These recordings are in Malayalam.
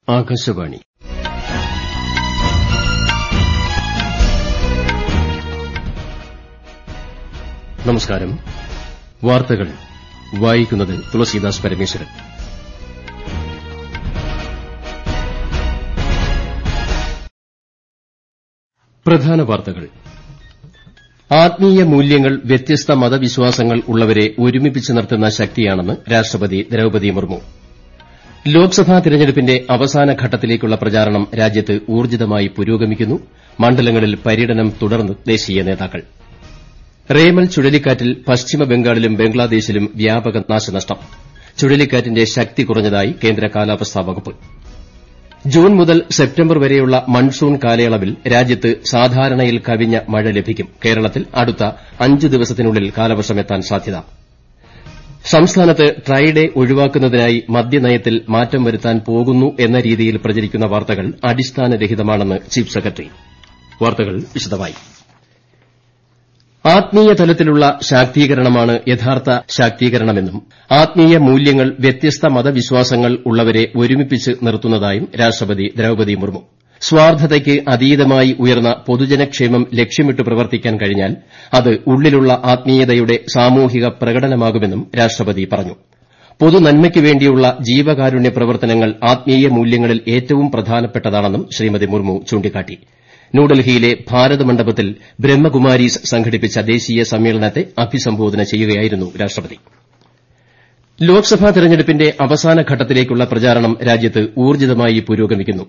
ആകാശവാണി. നമസ്കാരം. വാർത്തകൾ വായിക്കുന്നത് തുളസീദാസ് പരമേശ്വരൻ. പ്രധാന വാർത്തകൾ. ആത്മീയ മൂല്യങ്ങൾ, വ്യത്യസ്ത മതവിശ്വാസങ്ങൾ ഉള്ളവരെ ഒരുമിപ്പിച്ച് നിർത്തുന്ന ശക്തിയാണെന്ന് രാഷ്ട്രപതി ദ്രൌപദി മുർമു. ലോക്സഭാ തിരഞ്ഞെടുപ്പിന്റെ അവസാന ഘട്ടത്തിലേക്കുള്ള പ്രചാരണം രാജ്യത്ത് ഊർജ്ജിതമായി പുരോഗമിക്കുന്നു. മണ്ഡലങ്ങളിൽ പര്യടനം തുടർന്ന് ദേശീയ നേതാക്കൾ. റേമൽ ചുഴലിക്കാറ്റിൽ പശ്ചിമബംഗാളിലും ബംഗ്ലാദേശിലും വ്യാപക നാശനഷ്ടം. ചുഴലിക്കാറ്റിന്റെ ശക്തി കുറഞ്ഞതായി കേന്ദ്ര കാലാവസ്ഥാ വകുപ്പ്. ജൂൺ മുതൽ സെപ്റ്റംബർ വരെയുള്ള മൺസൂൺ കാലയളവിൽ രാജ്യത്ത് സാധാരണയിൽ കവിഞ്ഞ മഴ ലഭിക്കും. കേരളത്തിൽ അടുത്ത 5 ദിവസത്തിനുള്ളിൽ കാലവർഷമെത്താൻ സാധ്യത. സംസ്ഥാനത്ത് ട്രൈഡേ ഒഴിവാക്കുന്നതിനായി മദ്യനയത്തിൽ മാറ്റം വരുത്താൻ പോകുന്നു എന്ന രീതിയിൽ പ്രചരിക്കുന്ന വാർത്തകൾ അടിസ്ഥാനരഹിതമാണെന്ന് ചീഫ് സെക്രട്ടറി. വാർത്തകൾ വിശദമായി. ആത്മീയ തലത്തിലുള്ള ശാക്തീകരണമാണ് യഥാർത്ഥ ശാക്തീകരണമെന്നും ആത്മീയ മൂല്യങ്ങൾ, വ്യത്യസ്ത മതവിശ്വാസങ്ങൾ ഉള്ളവരെ ഒരുമിപ്പിച്ച് നിർത്തുന്നതായും രാഷ്ട്രപതി ദ്രൌപദി മുർമു. സ്വാർത്ഥതയ്ക്ക് അതീതമായി ഉയർന്ന പൊതുജനക്ഷേമം ലക്ഷ്യമിട്ട് പ്രവർത്തിക്കാൻ കഴിഞ്ഞാൽ അത് ഉള്ളിലുള്ള ആത്മീയതയുടെ സാമൂഹിക പ്രകടനമാകുമെന്നും രാഷ്ട്രപതി പറഞ്ഞു. പൊതുനന്മയ്ക്ക് വേണ്ടിയുള്ള ജീവകാരുണ്യ പ്രവർത്തനങ്ങൾ ആത്മീയ മൂല്യങ്ങളിൽ ഏറ്റവും പ്രധാനപ്പെട്ടതാണെന്നും ശ്രീമതി മുർമു ചൂണ്ടിക്കാട്ടി. ന്യൂഡൽഹിയിലെ ഭാരത് മണ്ഡപത്തിൽ ബ്രഹ്മകുമാരീസ് സംഘടിപ്പിച്ച ദേശീയ സമ്മേളനത്തെ അഭിസംബോധന ചെയ്യുകയായിരുന്നു രാഷ്ട്രപതി. ലോക്സഭാ തെരഞ്ഞെടുപ്പിന്റെ അവസാന ഘട്ടത്തിലേക്കുള്ള പ്രചാരണം രാജ്യത്ത് ഊർജ്ജിതമായി പുരോഗമിക്കുന്നു.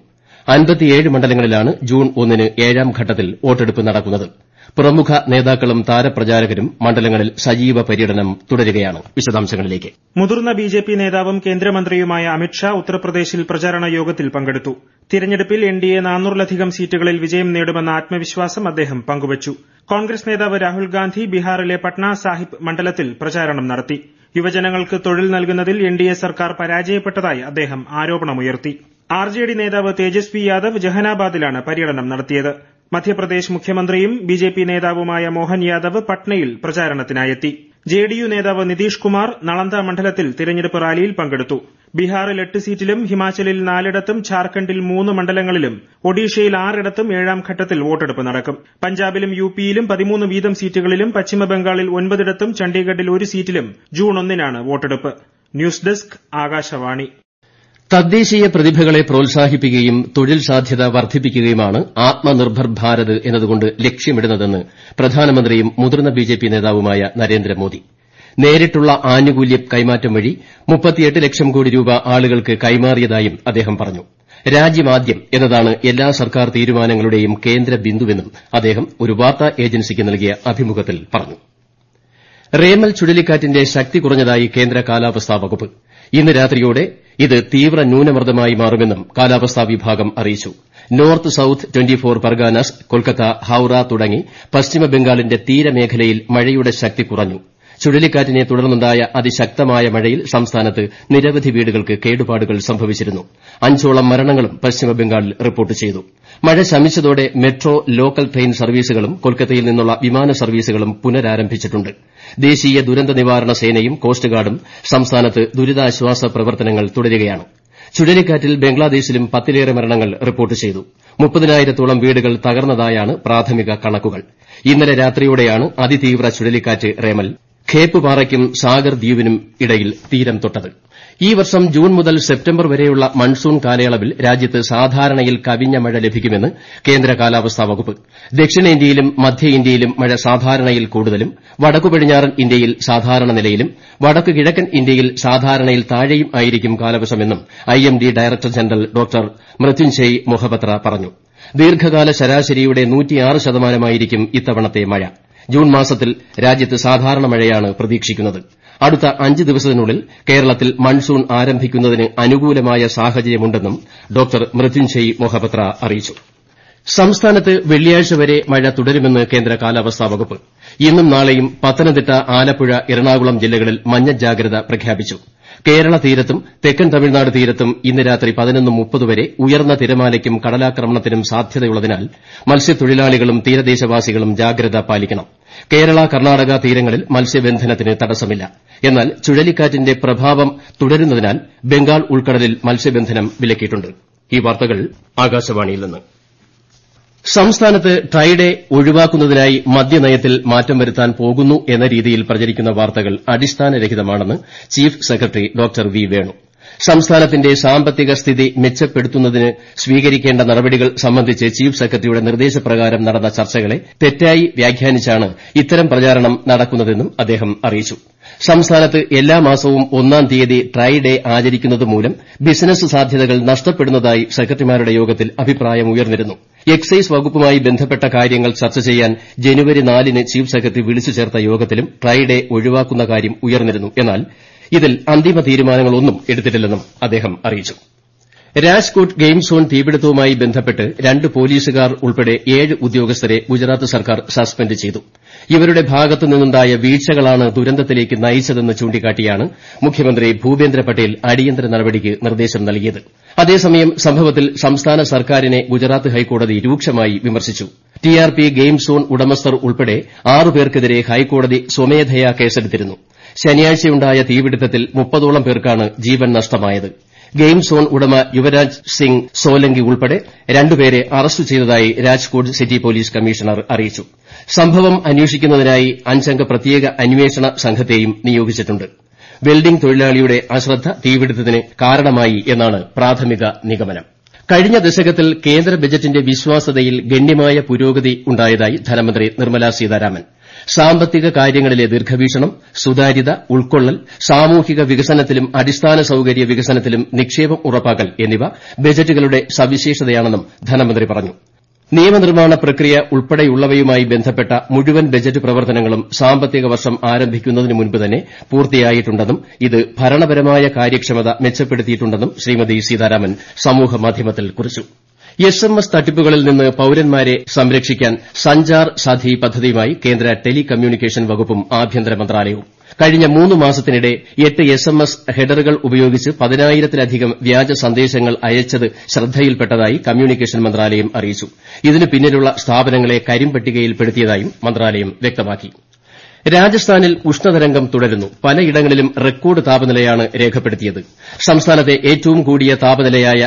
57 മണ്ഡലങ്ങളിലാണ് ജൂൺ 1-ന് 7ാം ഘട്ടത്തിൽ വോട്ടെടുപ്പ് നടക്കുന്നത്. പ്രമുഖ നേതാക്കളും താരപ്രചാരകരും മണ്ഡലങ്ങളിൽ സജീവ പര്യടനം തുടരുകയാണ്. വിശദാംശങ്ങളിലേക്ക്. മുതിർന്ന ബിജെപി നേതാവും കേന്ദ്രമന്ത്രിയുമായ അമിത്ഷാ ഉത്തർപ്രദേശിൽ പ്രചാരണ യോഗത്തിൽ പങ്കെടുത്തു. തിരഞ്ഞെടുപ്പിൽ എൻഡിഎ 400-ലധികം സീറ്റുകളിൽ വിജയം നേടുമെന്ന ആത്മവിശ്വാസം അദ്ദേഹം പങ്കുവച്ചു. കോൺഗ്രസ് നേതാവ് രാഹുൽ ഗാന്ധി ബീഹാറിലെ പട്ന സാഹിബ് മണ്ഡലത്തിൽ പ്രചാരണം നടത്തി. യുവജനങ്ങൾക്ക് തൊഴിൽ നൽകുന്നതിൽ എൻഡിഎ സർക്കാർ പരാജയപ്പെട്ടതായി അദ്ദേഹം ആരോപണമുയർത്തി. ആർജെഡി നേതാവ് തേജസ്വി യാദവ് ജഹനാബാദിലാണ് പര്യടനം നടത്തിയത്. മധ്യപ്രദേശ് മുഖ്യമന്ത്രിയും ബിജെപി നേതാവുമായ മോഹൻ യാദവ് പട്നയിൽ പ്രചാരണത്തിനായെത്തി. ജെഡിയു നേതാവ് നിതീഷ് കുമാർ നളന്ദ മണ്ഡലത്തിൽ തിരഞ്ഞെടുപ്പ് റാലിയിൽ പങ്കെടുത്തു. ബീഹാറിൽ 8 സീറ്റിലും ഹിമാചലിൽ 4 ഝാർഖണ്ഡിൽ 3 മണ്ഡലങ്ങളിലും ഒഡീഷയിൽ 6 7ാം ഘട്ടത്തിൽ വോട്ടെടുപ്പ് നടക്കും. പഞ്ചാബിലും യുപിയിലും 13 വീതം സീറ്റുകളിലും പശ്ചിമബംഗാളിൽ 9 ചണ്ഡീഗഡിൽ 1 സീറ്റിലും ജൂൺ 1-നാണ് വോട്ടെടുപ്പ്. News desk Akashvani. തദ്ദേശീയ പ്രതിഭകളെ പ്രോത്സാഹിപ്പിക്കുകയും തൊഴിൽ സാധ്യത വർദ്ധിപ്പിക്കുകയുമാണ് ആത്മനിർഭർ ഭാരത് എന്നതുകൊണ്ട് ലക്ഷ്യമിടുന്നതെന്ന് പ്രധാനമന്ത്രിയും മുതിർന്ന ബിജെപി നേതാവുമായ നരേന്ദ്രമോദി. നേരിട്ടുള്ള ആനുകൂല്യ കൈമാറ്റം വഴി 38 ലക്ഷം കോടി രൂപ ആളുകൾക്ക് കൈമാറിയതായും അദ്ദേഹം പറഞ്ഞു. രാജ്യമാദ്യം എന്നതാണ് എല്ലാ സർക്കാർ തീരുമാനങ്ങളുടെയും കേന്ദ്ര ബിന്ദുവെന്നും അദ്ദേഹം ഒരു വാർത്താ ഏജൻസിക്ക് നൽകിയ അഭിമുഖത്തിൽ പറഞ്ഞു. റേമൽ ചുഴലിക്കാറ്റിന്റെ ശക്തി കുറഞ്ഞതായി കേന്ദ്ര കാലാവസ്ഥാ വകുപ്പ്. ഇന്ന് രാത്രിയോടെ ഇത് തീവ്ര ന്യൂനമർദ്ദമായി മാറുമെന്നും കാലാവസ്ഥാ വിഭാഗം അറിയിച്ചു. നോർത്ത് സൌത്ത് 24 പർഗാനാസ്, കൊൽക്കത്ത, ഹൌറ തുടങ്ങി പശ്ചിമബംഗാളിന്റെ തീരമേഖലയിൽ മഴയുടെ ശക്തി കുറഞ്ഞു. ചുഴലിക്കാറ്റിനെ തുടർന്നുണ്ടായ അതിശക്തമായ മഴയിൽ സംസ്ഥാനത്ത് നിരവധി വീടുകൾക്ക് കേടുപാടുകൾ സംഭവിച്ചിരുന്നു. 5ഓളം മരണങ്ങളും പശ്ചിമബംഗാളിൽ റിപ്പോർട്ട് ചെയ്തു. മഴ ശമിച്ചതോടെ മെട്രോ, ലോക്കൽ ട്രെയിൻ സർവീസുകളും കൊൽക്കത്തയിൽ നിന്നുള്ള വിമാന സർവീസുകളും പുനരാരംഭിച്ചിട്ടുണ്ട്. ദേശീയ ദുരന്ത നിവാരണ സേനയും കോസ്റ്റ് ഗാർഡും സംസ്ഥാനത്ത് ദുരിതാശ്വാസ പ്രവർത്തനങ്ങൾ തുടരുകയാണ്. ചുഴലിക്കാറ്റിൽ ബംഗ്ലാദേശിലും 10ലേറെ മരണങ്ങൾ റിപ്പോർട്ട് ചെയ്തു. 30,000-ഓളം വീടുകൾ തകർന്നതായാണ് പ്രാഥമിക കണക്കുകൾ. ഇന്നലെ രാത്രിയോടെയാണ് അതിതീവ്ര ചുഴലിക്കാറ്റ് റേമൽ ഖേപ്പുപാറയ്ക്കും സാഗർ ദ്വീപിനും ഇടയിൽ തീരം തൊട്ടത്. ഈ വർഷം ജൂൺ മുതൽ സെപ്റ്റംബർ വരെയുള്ള മൺസൂൺ കാലയളവിൽ രാജ്യത്ത് സാധാരണയിൽ കവിഞ്ഞ മഴ ലഭിക്കുമെന്ന് കേന്ദ്ര കാലാവസ്ഥാ വകുപ്പ്. ദക്ഷിണേന്ത്യയിലും മധ്യ ഇന്ത്യയിലും മഴ സാധാരണയിൽ കൂടുതലും, വടക്കുപടിഞ്ഞാറൻ ഇന്ത്യയിൽ സാധാരണ നിലയിലും, വടക്കു കിഴക്കൻ ഇന്ത്യയിൽ സാധാരണയിൽ താഴെയും ആയിരിക്കും കാലവർഷമെന്നും IMD director general doctor Mrutyunjay Mohapatra പറഞ്ഞു. ദീർഘകാല ശരാശരിയുടെ 106% ഇത്തവണത്തെ മഴ. ജൂൺ മാസത്തിൽ രാജ്യത്ത് സാധാരണ മഴയാണ് പ്രതീക്ഷിക്കുന്നത്. അടുത്ത 5 ദിവസത്തിനുള്ളിൽ കേരളത്തിൽ മൺസൂൺ ആരംഭിക്കുന്നതിന് അനുകൂലമായ സാഹചര്യമുണ്ടെന്നും ഡോക്ടർ മൃത്യുഞ്ജയ് മൊഹപത്ര അറിയിച്ചു. സംസ്ഥാനത്ത് വെള്ളിയാഴ്ച വരെ മഴ തുടരുമെന്ന് കേന്ദ്ര കാലാവസ്ഥാ വകുപ്പ്. ഇന്നും നാളെയും പത്തനംതിട്ട, ആലപ്പുഴ, എറണാകുളം ജില്ലകളിൽ മഞ്ഞ ജാഗ്രത പ്രഖ്യാപിച്ചു. കേരള തീരത്തും തെക്കൻ തമിഴ്നാട് തീരത്തും ഇന്ന് രാത്രി 11:30 വരെ ഉയർന്ന തിരമാലയ്ക്കും കടലാക്രമണത്തിനും സാധ്യതയുള്ളതിനാൽ മത്സ്യത്തൊഴിലാളികളും തീരദേശവാസികളും ജാഗ്രത പാലിക്കണം. കേരള, കർണാടക തീരങ്ങളിൽ മത്സ്യബന്ധനത്തിന് തടസ്സമില്ല. എന്നാൽ ചുഴലിക്കാറ്റിന്റെ പ്രഭാവം തുടരുന്നതിനാൽ ബംഗാൾ ഉൾക്കടലിൽ മത്സ്യബന്ധനം വിലക്കിയിട്ടുണ്ട്. ഈ വാർത്തകൾ ആകാശവാണിയിൽ നിന്ന്. സംസ്ഥാനത്ത് ട്രൈഡേ ഒഴിവാക്കുന്നതിനായി മദ്യനയത്തിൽ മാറ്റം വരുത്താൻ പോകുന്നു എന്ന രീതിയിൽ പ്രചരിക്കുന്ന വാർത്തകൾ അടിസ്ഥാനരഹിതമാണെന്ന് chief secretary doctor V Venu. സംസ്ഥാനത്തിന്റെ സാമ്പത്തിക സ്ഥിതി മെച്ചപ്പെടുത്തുന്നതിന് സ്വീകരിക്കേണ്ട നടപടികൾ സംബന്ധിച്ച് ചീഫ് സെക്രട്ടറിയുടെ നിർദ്ദേശപ്രകാരം നടന്ന ചർച്ചകളെ തെറ്റായി വ്യാഖ്യാനിച്ചാണ് ഇത്തരം പ്രചാരണം നടക്കുന്നതെന്നും അദ്ദേഹം അറിയിച്ചു. സംസ്ഥാനത്ത് എല്ലാ മാസവും 1-ാം തീയതി ട്രൈഡേ ആചരിക്കുന്നത് മൂലം ബിസിനസ് സാധ്യതകൾ നഷ്ടപ്പെടുന്നതായി സെക്രട്ടറിമാരുടെ യോഗത്തിൽ അഭിപ്രായമുയർന്നിരുന്നു. എക്സൈസ് വകുപ്പുമായി ബന്ധപ്പെട്ട കാര്യങ്ങൾ ചർച്ച ചെയ്യാൻ ജനുവരി 4-ന് ചീഫ് സെക്രട്ടറി വിളിച്ചു ചേർത്ത യോഗത്തിലും ട്രൈഡേ ഒഴിവാക്കുന്ന കാര്യം ഉയർന്നിരുന്നു. എന്നാൽ ഇതിൽ അന്തിമ തീരുമാനങ്ങളൊന്നും എടുത്തിട്ടില്ലെന്നും അദ്ദേഹം അറിയിച്ചു. രാജ്കോട്ട് ഗെയിം സോൺ തീപിടുത്തവുമായി ബന്ധപ്പെട്ട് 2 പോലീസുകാർ ഉൾപ്പെടെ 7 ഉദ്യോഗസ്ഥരെ ഗുജറാത്ത് സർക്കാർ സസ്പെൻഡ് ചെയ്തു. ഇവരുടെ ഭാഗത്തു നിന്നുണ്ടായ വീഴ്ചകളാണ് ദുരന്തത്തിലേക്ക് നയിച്ചതെന്ന് ചൂണ്ടിക്കാട്ടിയാണ് മുഖ്യമന്ത്രി ഭൂപേന്ദ്ര പട്ടേൽ അടിയന്തര നടപടിക്ക് നിർദ്ദേശം നൽകിയത്. അതേസമയം സംഭവത്തിൽ സംസ്ഥാന സർക്കാരിനെ ഗുജറാത്ത് ഹൈക്കോടതി രൂക്ഷമായി വിമർശിച്ചു. ടിആർപി ഗെയിം സോൺ ഉടമസ്ഥർ ഉൾപ്പെടെ 6 പേർക്കെതിരെ ഹൈക്കോടതി സ്വമേധയാ കേസെടുത്തിരുന്നു. ശനിയാഴ്ചയുണ്ടായ തീപിടുത്തത്തിൽ 30ഓളം പേർക്കാണ് ജീവൻ നഷ്ടമായത്. ഗെയിം സോൺ ഉടമ യുവരാജ് സിംഗ് സോലങ്കി ഉൾപ്പെടെ 2 പേരെ അറസ്റ്റ് ചെയ്തതായി രാജ്കോട്ട് സിറ്റി പോലീസ് കമ്മീഷണർ അറിയിച്ചു. സംഭവം അന്വേഷിക്കുന്നതിനായി 5-അംഗ പ്രത്യേക അന്വേഷണ സംഘത്തെയും നിയോഗിച്ചിട്ടുണ്ട്. വെൽഡിംഗ് തൊഴിലാളിയുടെ അശ്രദ്ധ തീപിടുത്തത്തിന് കാരണമായി എന്നാണ് പ്രാഥമിക നിഗമനം. കഴിഞ്ഞ ദശകത്തിൽ കേന്ദ്ര ബജറ്റിന്റെ വിശ്വാസ്യതയിൽ ഗണ്യമായ പുരോഗതി ഉണ്ടായതായി ധനമന്ത്രി നിർമ്മല സീതാരാമൻ. സാമ്പത്തിക കാര്യങ്ങളിലെ ദീർഘവീക്ഷണം, സുതാര്യത, ഉൾക്കൊള്ളൽ, സാമൂഹിക വികസനത്തിലും അടിസ്ഥാന സൌകര്യ വികസനത്തിലും നിക്ഷേപം ഉറപ്പാക്കൽ എന്നിവ ബജറ്റുകളുടെ സവിശേഷതയാണെന്നും ധനമന്ത്രി പറഞ്ഞു. നിയമനിർമ്മാണ പ്രക്രിയ ഉൾപ്പെടെയുള്ളവയുമായി ബന്ധപ്പെട്ട മുഴുവൻ ബജറ്റ് പ്രവർത്തനങ്ങളും സാമ്പത്തിക വർഷം ആരംഭിക്കുന്നതിന് മുൻപ് തന്നെ പൂർത്തിയായിട്ടുണ്ടെന്നും ഇത് ഭരണപരമായ കാര്യക്ഷമത മെച്ചപ്പെടുത്തിയിട്ടുണ്ടെന്നും ശ്രീമതി സീതാരാമൻ സമൂഹമാധ്യമത്തിൽ കുറിച്ചു. SMS തട്ടിപ്പുകളിൽ നിന്ന് പൌരന്മാരെ സംരക്ഷിക്കാൻ സഞ്ചാർ സാഥി പദ്ധതിയുമായി കേന്ദ്ര ടെലി കമ്മ്യൂണിക്കേഷൻ വകുപ്പും ആഭ്യന്തര മന്ത്രാലയവും. കഴിഞ്ഞ 3 മാസത്തിനിടെ 8 SMS ഹെഡറുകൾ ഉപയോഗിച്ച് 10,000-ലധികം വ്യാജ സന്ദേശങ്ങൾ അയച്ചത് ശ്രദ്ധയിൽപ്പെട്ടതായി കമ്മ്യൂണിക്കേഷൻ മന്ത്രാലയം അറിയിച്ചു. ഇതിന് പിന്നിലുള്ള സ്ഥാപനങ്ങളെ കരിമ്പട്ടികയിൽപ്പെടുത്തിയതായും മന്ത്രാലയം വ്യക്തമാക്കി. രാജസ്ഥാനിൽ ഉഷ്ണതരംഗം തുടരുന്നു. പലയിടങ്ങളിലും റെക്കോർഡ് താപനിലയാണ് രേഖപ്പെടുത്തിയത്. സംസ്ഥാനത്തെ ഏറ്റവും കൂടിയ താപനിലയായ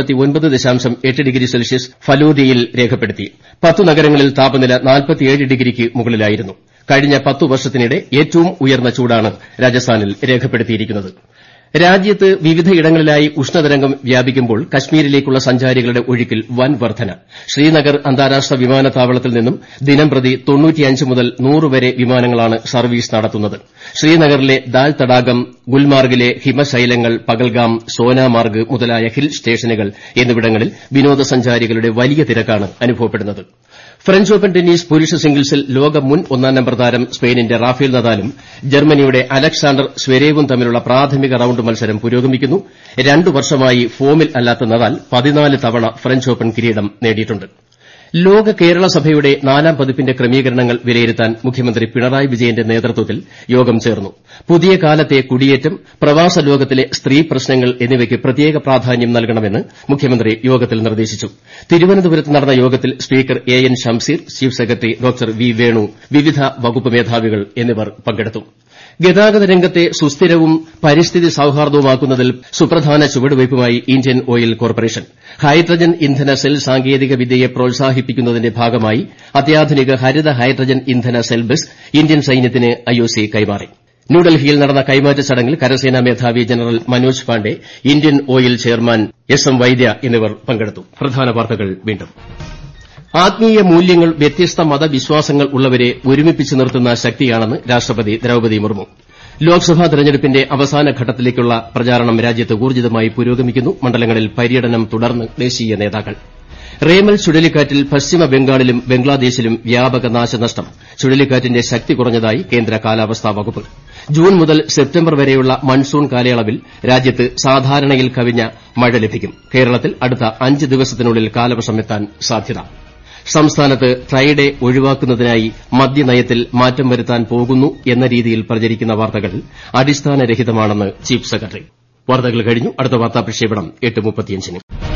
49.8 ഡിഗ്രി സെൽഷ്യസ് ഫലോദിയിൽ രേഖപ്പെടുത്തി. 10 നഗരങ്ങളിൽ താപനില 47 ഡിഗ്രിക്ക് മുകളിലായിരുന്നു. കഴിഞ്ഞ 10 വർഷത്തിനിടെ ഏറ്റവും ഉയർന്ന ചൂടാണ് രാജസ്ഥാനിൽ രേഖപ്പെടുത്തിയിരിക്കുന്നത്. രാജ്യത്ത് വിവിധയിടങ്ങളിലായി ഉഷ്ണതരംഗം വ്യാപിക്കുമ്പോൾ കശ്മീരിലേക്കുള്ള സഞ്ചാരികളുടെ ഒഴുക്കിൽ വൻ വർധന. ശ്രീനഗർ അന്താരാഷ്ട്ര വിമാനത്താവളത്തിൽ നിന്നും ദിനംപ്രതി 95 മുതൽ 100 വരെ വിമാനങ്ങളാണ് സർവീസ് നടത്തുന്നത്. ശ്രീനഗറിലെ ദാൽ തടാകം, ഗുൽമാർഗിലെ ഹിമശൈലങ്ങൾ, പകൽഗാം, സോനാമാർഗ് മുതലായ ഹിൽ സ്റ്റേഷനുകൾ എന്നിവിടങ്ങളിൽ വിനോദസഞ്ചാരികളുടെ വലിയ തിരക്കാണ് അനുഭവപ്പെടുന്നത്. ഫ്രഞ്ച് ഓപ്പൺ ടെന്നീസ് പുരുഷ സിംഗിൾസിൽ ലോക മുൻ 1-ാം നമ്പർ താരം സ്പെയിനിന്റെ റാഫേൽ നദാലും ജർമ്മനിയുടെ അലക്സാണ്ടർ സ്വരേവും തമ്മിലുള്ള പ്രാഥമിക റൌണ്ട് മത്സരം പുരോഗമിക്കുന്നു. 2 വർഷമായി ഫോമിൽ അല്ലാത്ത നദാൽ 14 തവണ ഫ്രഞ്ച് ഓപ്പൺ കിരീടം നേടിയിട്ടുണ്ട്. ലോക കേരള സഭയുടെ 4-ാം പതിപ്പിന്റെ ക്രമീകരണങ്ങൾ വിലയിരുത്താൻ മുഖ്യമന്ത്രി പിണറായി വിജയന്റെ നേതൃത്വത്തിൽ യോഗം ചേർന്നു. പുതിയ കാലത്തെ കുടിയേറ്റം, പ്രവാസ ലോകത്തിലെ സ്ത്രീ പ്രശ്നങ്ങൾ എന്നിവയ്ക്ക് പ്രത്യേക പ്രാധാന്യം നൽകണമെന്ന് മുഖ്യമന്ത്രി യോഗത്തിൽ നിർദ്ദേശിച്ചു. തിരുവനന്തപുരത്ത് നടന്ന യോഗത്തിൽ speaker AN Shamseer, chief secretary doctor V Venu, വിവിധ വകുപ്പ് മേധാവികൾ എന്നിവർ പങ്കെടുത്തു. ഗതാഗത രംഗത്തെ സുസ്ഥിരവും പരിസ്ഥിതി സൌഹാർദ്ദവുമാക്കുന്നതിൽ സുപ്രധാന ചുവടുവയ്പുമായി ഇന്ത്യൻ ഓയിൽ കോർപ്പറേഷൻ. ഹൈഡ്രജൻ ഇന്ധന സെൽ സാങ്കേതിക വിദ്യയെ പ്രോത്സാഹിപ്പിക്കുന്നതിന്റെ ഭാഗമായി അത്യാധുനിക ഹരിത ഹൈഡ്രജൻ ഇന്ധന സെൽ ബസ് ഇന്ത്യൻ സൈന്യത്തിന് IOC കൈമാറി. ന്യൂഡൽഹിയിൽ നടന്ന കൈമാറ്റ ചടങ്ങിൽ കരസേനാ മേധാവി general Manoj Pande, Indian oil chairman SM Vaidya എന്നിവർ പങ്കെടുത്തു. പ്രധാന വാർത്തകൾ വീണ്ടും. ആത്മീയ മൂല്യങ്ങൾ, വ്യത്യസ്ത മതവിശ്വാസങ്ങൾ ഉള്ളവരെ ഒരുമിപ്പിച്ച് നിർത്തുന്ന ശക്തിയാണെന്ന് രാഷ്ട്രപതി ദ്രൌപദി മുർമു. ലോക്സഭാ തെരഞ്ഞെടുപ്പിന്റെ അവസാന ഘട്ടത്തിലേക്കുള്ള പ്രചാരണം രാജ്യത്ത് ഊർജ്ജിതമായി പുരോഗമിക്കുന്നു. മണ്ഡലങ്ങളിൽ പര്യടനം തുടർന്ന് ദേശീയ നേതാക്കൾ. റേമൽ ചുഴലിക്കാറ്റിൽ പശ്ചിമ ബംഗാളിലും ബംഗ്ലാദേശിലും വ്യാപക നാശനഷ്ടം. ചുഴലിക്കാറ്റിന്റെ ശക്തി കുറഞ്ഞതായി കേന്ദ്ര കാലാവസ്ഥാ വകുപ്പ്. ജൂൺ മുതൽ സെപ്റ്റംബർ വരെയുള്ള മൺസൂൺ കാലയളവിൽ രാജ്യത്ത് സാധാരണയിൽ കവിഞ്ഞ മഴ ലഭിക്കും. കേരളത്തിൽ അടുത്ത 5 ദിവസത്തിനുള്ളിൽ കാലവർഷം എത്താൻ സാധ്യത. സംസ്ഥാനത്ത് ഫ്രൈഡേ ഒഴിവാക്കുന്നതിനായി മദ്യനയത്തിൽ മാറ്റം വരുത്താൻ പോകുന്നു എന്ന രീതിയിൽ പ്രചരിക്കുന്ന വാർത്തകൾ അടിസ്ഥാനരഹിതമാണെന്ന് ചീഫ് സെക്രട്ടറി. വാർത്തകൾ കഴിഞ്ഞു. അടുത്ത വാർത്താ പ്രക്ഷേപണം 8:35.